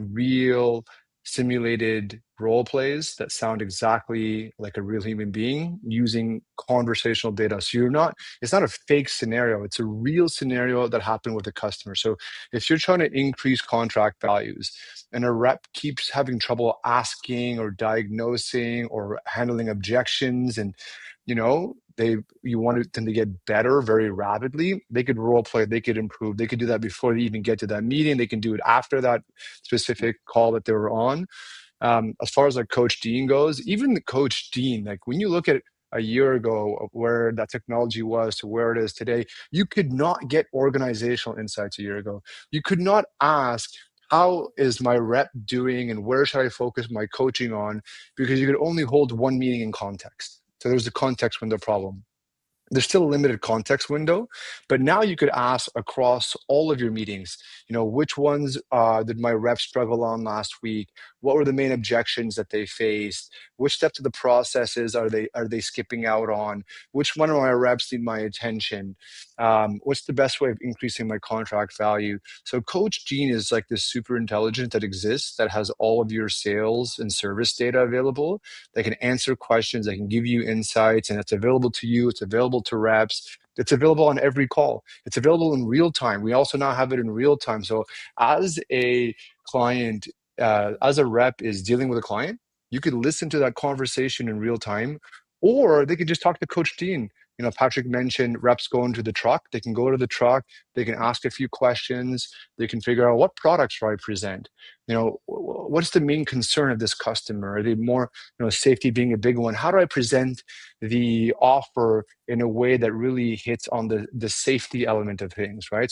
real simulated role plays that sound exactly like a real human being using conversational data. So you're not, it's not a fake scenario. It's a real scenario that happened with a customer. So if you're trying to increase contract values and a rep keeps having trouble asking or diagnosing or handling objections, and you know, they you want them to get better very rapidly, they could role play, they could improve, they could do that before they even get to that meeting, they can do it after that specific call that they were on. Um, as far as like Coach Dean goes, even the Coach Dean, like when you look at a year ago of where that technology was to where it is today, you could not get organizational insights a year ago. You could not ask, how is my rep doing and where should I focus my coaching on? Because you could only hold one meeting in context. So there's the context window problem. There's still a limited context window, but now you could ask across all of your meetings, you know, which ones uh, did my rep struggle on last week? What were the main objections that they faced? Which steps of the processes are they are they skipping out on? Which one of my reps need my attention? Um, what's the best way of increasing my contract value? So Coach Dean is like this super intelligence that exists that has all of your sales and service data available. They can answer questions, they can give you insights, and it's available to you. It's available to reps. It's available on every call. It's available in real time. We also now have it in real time. So as a client, uh, as a rep is dealing with a client, you could listen to that conversation in real time, or they could just talk to Coach Dean. You know, Patrick mentioned reps go into the truck. They can go to the truck. They can ask a few questions. They can figure out what products should I present. You know, what's the main concern of this customer? Are they more, you know, safety being a big one? How do I present the offer in a way that really hits on the, the safety element of things, right? So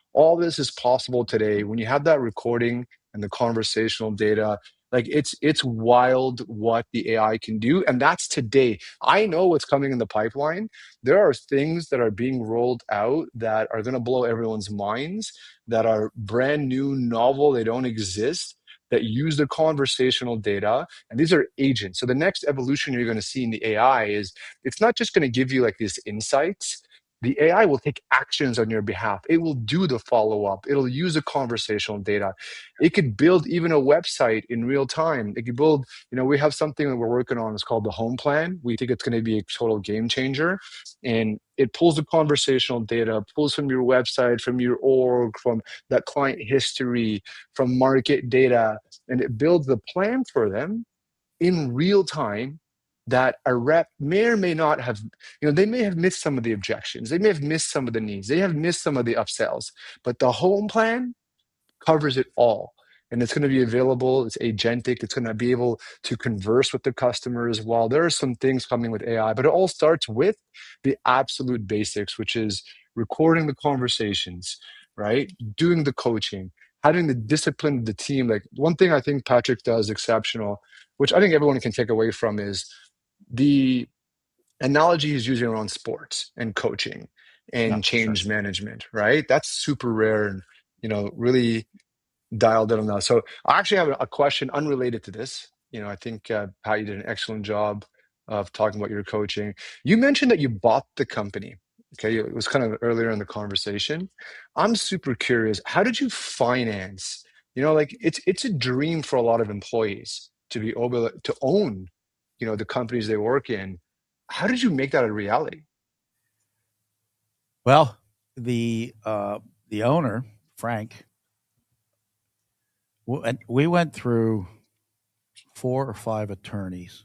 All this is possible today when you have that recording and the conversational data. Like it's it's wild what the A I can do, and that's today. I know what's coming in the pipeline. There are things that are being rolled out that are going to blow everyone's minds, that are brand new, novel, they don't exist, that use the conversational data, and these are agents. So the next evolution you're going to see in the A I is it's not just going to give you like these insights. The A I will take actions on your behalf. It will do the follow-up. It'll use the conversational data. It could build even a website in real time. It could build, you know, we have something that we're working on. It's called the Home Plan. We think it's going to be a total game changer. And it pulls the conversational data, pulls from your website, from your org, from that client history, from market data, and it builds the plan for them in real time that a rep may or may not have, you know, they may have missed some of the objections. They may have missed some of the needs. They have missed some of the upsells, but the home plan covers it all. And it's going to be available. It's agentic. It's going to be able to converse with the customers. While there are some things coming with A I, but it all starts with the absolute basics, which is recording the conversations, right? Doing the coaching, having the discipline of the team. Like one thing I think Patrick does exceptional, which I think everyone can take away from, is the analogy he's using around sports and coaching and Yeah, change sure. management, right? That's super rare and, you know, really dialed in on that. So I actually have a question unrelated to this. You know, I think uh, Pat, you did an excellent job of talking about your coaching. You mentioned that you bought the company. Okay, it was kind of earlier in the conversation. I'm super curious. How did you finance? You know, like it's it's a dream for a lot of employees to be able to own, you know, the companies they work in. How did you make that a reality? Well, the uh, the owner, Frank, w- we went through four or five attorneys,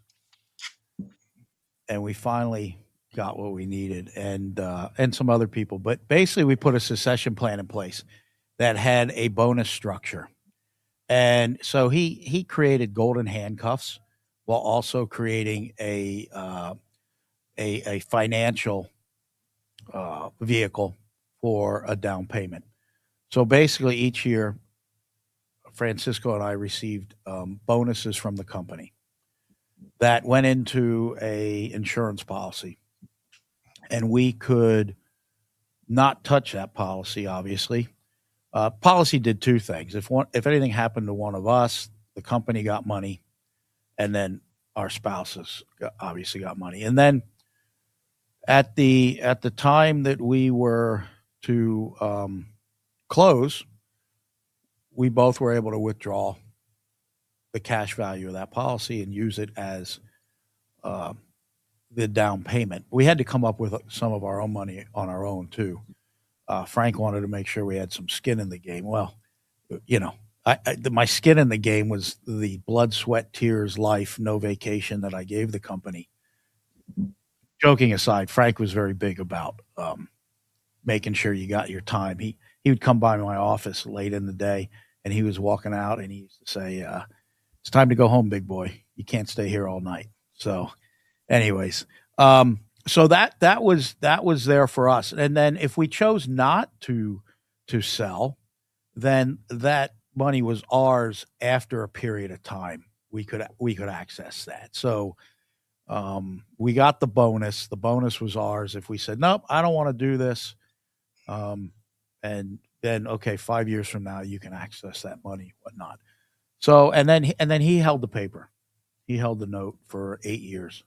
and we finally got what we needed, and uh, and some other people. But basically, we put a succession plan in place that had a bonus structure, and so he he created golden handcuffs while also creating a uh, a, a financial uh, vehicle for a down payment. So basically, each year, Francisco and I received um, bonuses from the company that went into a insurance policy, and we could not touch that policy. Obviously, uh, policy did two things: if one, if anything happened to one of us, the company got money, and then our spouses got, obviously got money. And then at the at the time that we were to um, close, we both were able to withdraw the cash value of that policy and use it as uh, the down payment. We had to come up with some of our own money on our own too. Uh, Frank wanted to make sure we had some skin in the game. Well, you know, I, I, the, my skin in the game was the blood, sweat, tears, life, no vacation that I gave the company. Joking aside, Frank was very big about um, making sure you got your time. He he would come by my office late in the day, and he was walking out, and he used to say, uh, "It's time to go home, big boy. You can't stay here all night." So, anyways, um, so that that was that was there for us. And then if we chose not to to sell, then that money was ours after a period of time. We could we could access that. So um, we got the bonus. The bonus was ours. If we said, nope, I don't want to do this, um, and then okay, five years from now you can access that money, whatnot. So and then and then he held the paper. He held the note for eight years.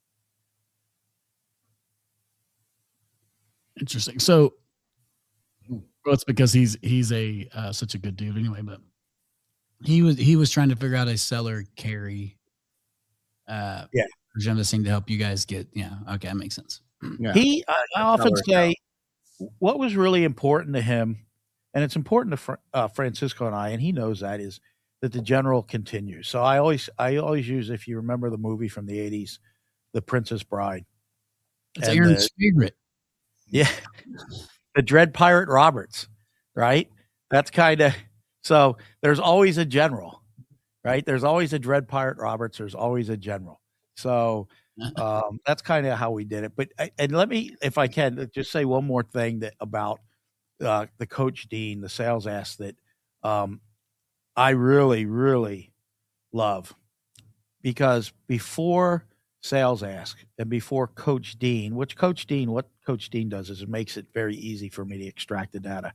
Interesting. So, well, it's because he's he's a uh, such a good dude anyway. But he was he was trying to figure out a seller carry. Uh, yeah, version of this thing to help you guys get. Yeah, okay, that makes sense. Yeah. He, I, I often say, out. what was really important to him, and it's important to Fr- uh, Francisco and I, and he knows that, is that the general continues. So I always I always use, if you remember the movie from the eighties, The Princess Bride. It's Aaron's the, favorite. Yeah. The Dread Pirate Roberts, right? That's kind of, so there's always a general, right? There's always a Dread Pirate Roberts. There's always a general. So um, that's kind of how we did it. But, and let me, if I can, just say one more thing that about uh, the Coach Dean, the sales ask that um, I really, really love, because before sales ask and before Coach Dean, which Coach Dean, what Coach Dean does is it makes it very easy for me to extract the data.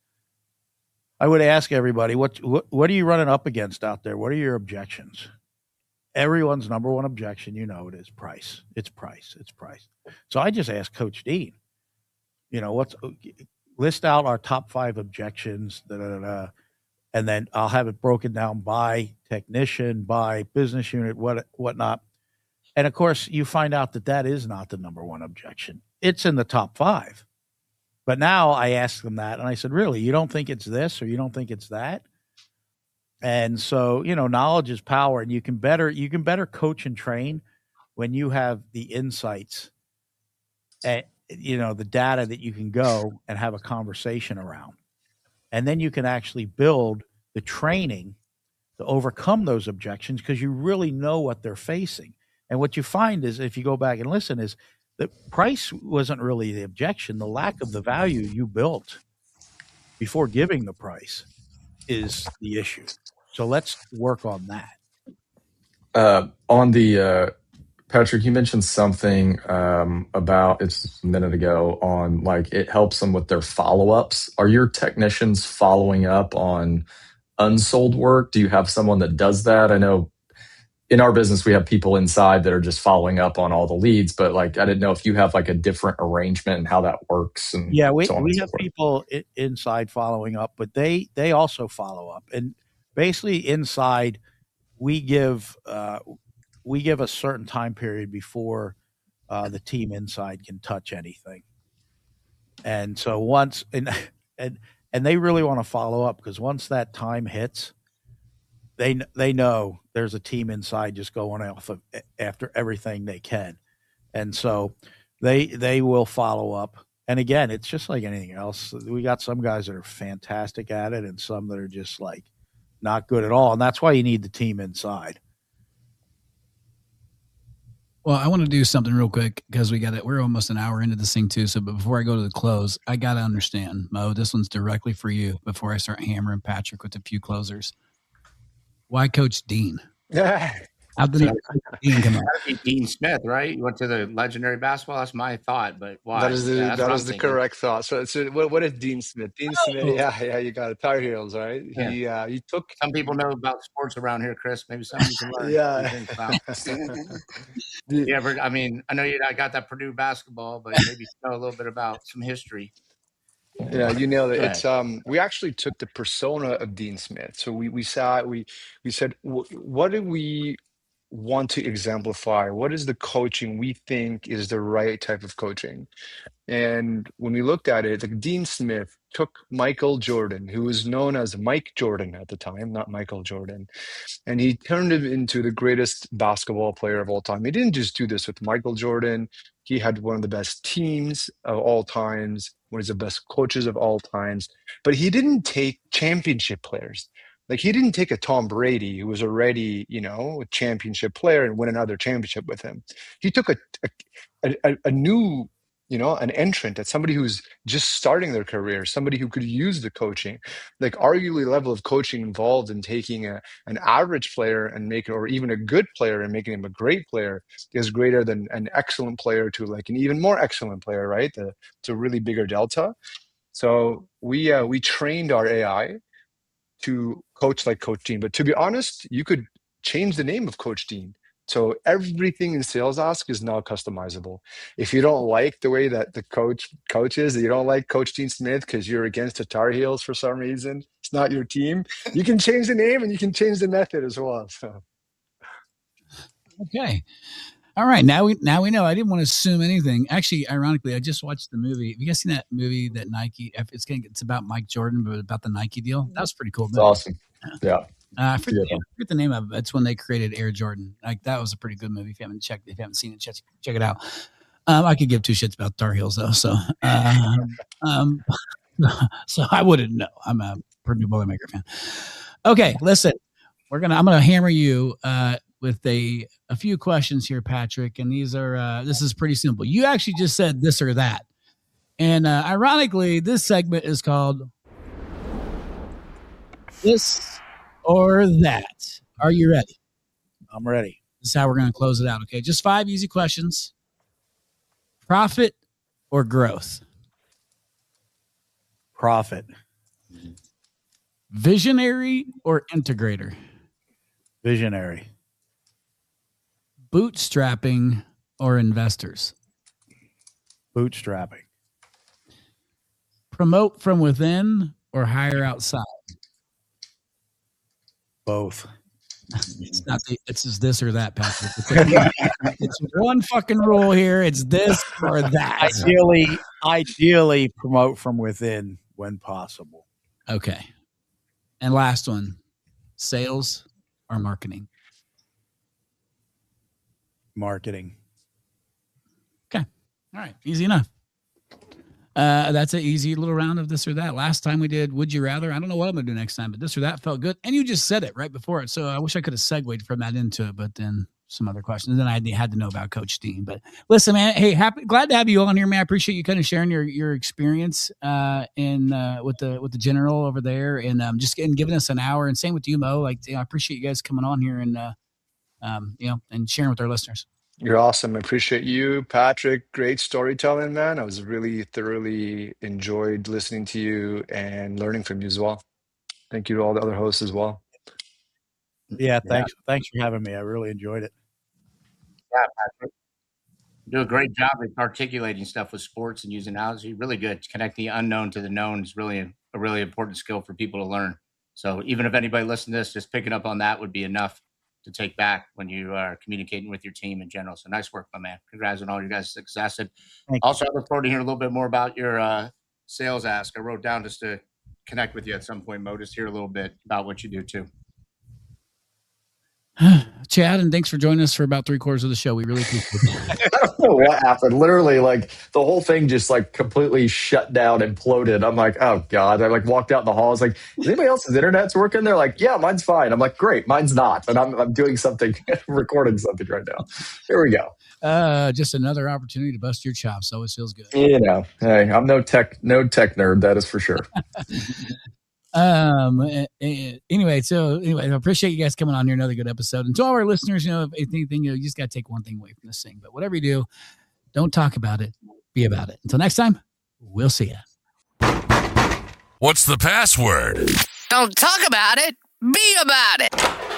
I would ask everybody, what, what, what are you running up against out there? What are your objections? Everyone's number one objection, you know, it is price. It's price. It's price. So I just asked Coach Dean, you know, what's list out our top five objections, da, da, da, da, and then I'll have it broken down by technician, by business unit, what whatnot. And of course, you find out that that is not the number one objection. It's in the top five. But now I asked them that, and I said, really, you don't think it's this or you don't think it's that? And so, you know, knowledge is power, and you can better you can better coach and train when you have the insights, and, you know, the data that you can go and have a conversation around. And then you can actually build the training to overcome those objections, because you really know what they're facing. And what you find is, if you go back and listen, is the price wasn't really the objection. The lack of the value you built before giving the price is the issue. So let's work on that. Uh, on the, uh, Patrick, you mentioned something um, about, it's a minute ago, on like it helps them with their follow-ups. Are your technicians following up on unsold work? Do you have someone that does that? I know in our business, we have people inside that are just following up on all the leads, but like, I didn't know if you have like a different arrangement and how that works. And yeah, we, so on we and so have forth. people I- inside following up, but they, they also follow up. And basically inside we give, uh, we give a certain time period before uh, the team inside can touch anything. And so once, and, and, and they really want to follow up, because once that time hits, they, they know there's a team inside just going off of after everything they can. And so they, they will follow up. And again, it's just like anything else. We got some guys that are fantastic at it and some that are just like not good at all. And that's why you need the team inside. Well, I want to do something real quick, because we got it. We're almost an hour into this thing too. So, but before I go to the close, I got to understand, Mo, this one's directly for you before I start hammering Patrick with a few closers. Why Coach Dean? Yeah. How did Dean come out? Dean Smith, right? You went to the legendary basketball. That's my thought, but why? That is the Yeah, that's that what is I'm the thinking. correct thought. So, so what what is Dean Smith? Dean Smith, yeah, yeah, you got it. Tar Heels, right? Yeah. He uh, he took Some people know about sports around here, Chris. Maybe something you can learn. Yeah. What do you think about? The- You ever, I mean, I know you I got that Purdue basketball, but maybe know a little bit about some history. Yeah, you nailed it. Go It's um, we actually took the persona of Dean Smith. So we we saw we we said, wh- what do we want to exemplify? What is the coaching we think is the right type of coaching? And when we looked at it, like Dean Smith took Michael Jordan, who was known as Mike Jordan at the time, not Michael Jordan, and he turned him into the greatest basketball player of all time. He didn't just do this with Michael Jordan. He had one of the best teams of all times, one of the best coaches of all times, but he didn't take championship players. Like he didn't take a Tom Brady, who was already, you know, a championship player, and win another championship with him. He took a a, a, a new, you know, an entrant, at somebody who's just starting their career, somebody who could use the coaching. Like arguably the level of coaching involved in taking a, an average player and making, or even a good player and making him a great player, is greater than an excellent player to like an even more excellent player, right? The, it's a really bigger delta. So we uh, we trained our A I to coach like Coach Dean. But to be honest, you could change the name of Coach Dean. So everything in Sales Ask is now customizable. If you don't like the way that the coach coaches, you don't like Coach Dean Smith because you're against the Tar Heels for some reason, it's not your team, you can change the name and you can change the method as well. So. Okay. All right. Now we now we know. I didn't want to assume anything. Actually, ironically, I just watched the movie. Have you guys seen that movie that Nike? It's getting, it's about Mike Jordan, but about the Nike deal. That was pretty cool. It's awesome. Yeah. Uh, I forget, Yeah. I forget the name of it. It's when they created Air Jordan. Like that was a pretty good movie. If you haven't checked, if you haven't seen it, check, check it out. Um, I could give two shits about Tar Heels though. So, uh, um, so I wouldn't know. I'm a Purdue Boilermaker fan. Okay, listen, we're gonna. I'm gonna hammer you uh, with a a few questions here, Patrick. And these are uh, this is pretty simple. You actually just said this or that. And uh, ironically, this segment is called This or That. Are you ready? I'm ready. This is how we're going to close it out. Okay. Just five easy questions. Profit or growth? Profit. Visionary or integrator? Visionary. Bootstrapping or investors? Bootstrapping. Promote from within or hire outside? Both. It's not the, it's just this or that, Patrick. It's, a, it's one fucking rule here. It's this or that. Ideally, ideally promote from within when possible. Okay. And last one, sales or marketing? Marketing. Okay. All right. Easy enough. Uh, that's an easy little round of this or that. Last time we did Would You Rather. I don't know what I'm going to do next time, but this or that felt good. And you just said it right before it. So I wish I could have segued from that into it, but then some other questions. Then I had to know about Coach Dean. But listen, man, hey, happy, glad to have you on here, man. I appreciate you kind of sharing your your experience uh, in uh, with the with the general over there, and um, just and giving us an hour. And same with you, Mo. Like, you know, I appreciate you guys coming on here and uh, um, you know, and sharing with our listeners. You're awesome. I appreciate you, Patrick. Great storytelling, man. I was really thoroughly enjoyed listening to you and learning from you as well. Thank you to all the other hosts as well. Yeah, thanks. Yeah. Thanks for having me. I really enjoyed it. Yeah, Patrick. You do a great job of articulating stuff with sports and using analogy. Really good. Connect the unknown to the known is really a, a really important skill for people to learn. So even if anybody listening to this, just picking up on that would be enough to take back when you are communicating with your team in general. So nice work, my man. Congrats on all your guys' success. And also, I look forward to hearing a little bit more about your uh, sales ask. I wrote down just to connect with you at some point, Mo, just hear a little bit about what you do too. Chad, and thanks for joining us for about three quarters of the show. We really appreciate it. I don't know what happened. Literally, like the whole thing just like completely shut down, imploded. I'm like, oh God. I like walked out in the hall. I was like, is anybody else's internet's working? They're like, yeah, mine's fine. I'm like, great, mine's not. And I'm I'm doing something, recording something right now. Here we go. Uh, just another opportunity to bust your chops. Always feels good. You know, hey, I'm no tech, no tech nerd. That is for sure. Um. Anyway, so anyway, I appreciate you guys coming on here. Another good episode. And to all our listeners, you know, if anything, you know, you just got to take one thing away from this thing. But whatever you do, don't talk about it. Be about it. Until next time, we'll see you. What's the password? Don't talk about it. Be about it.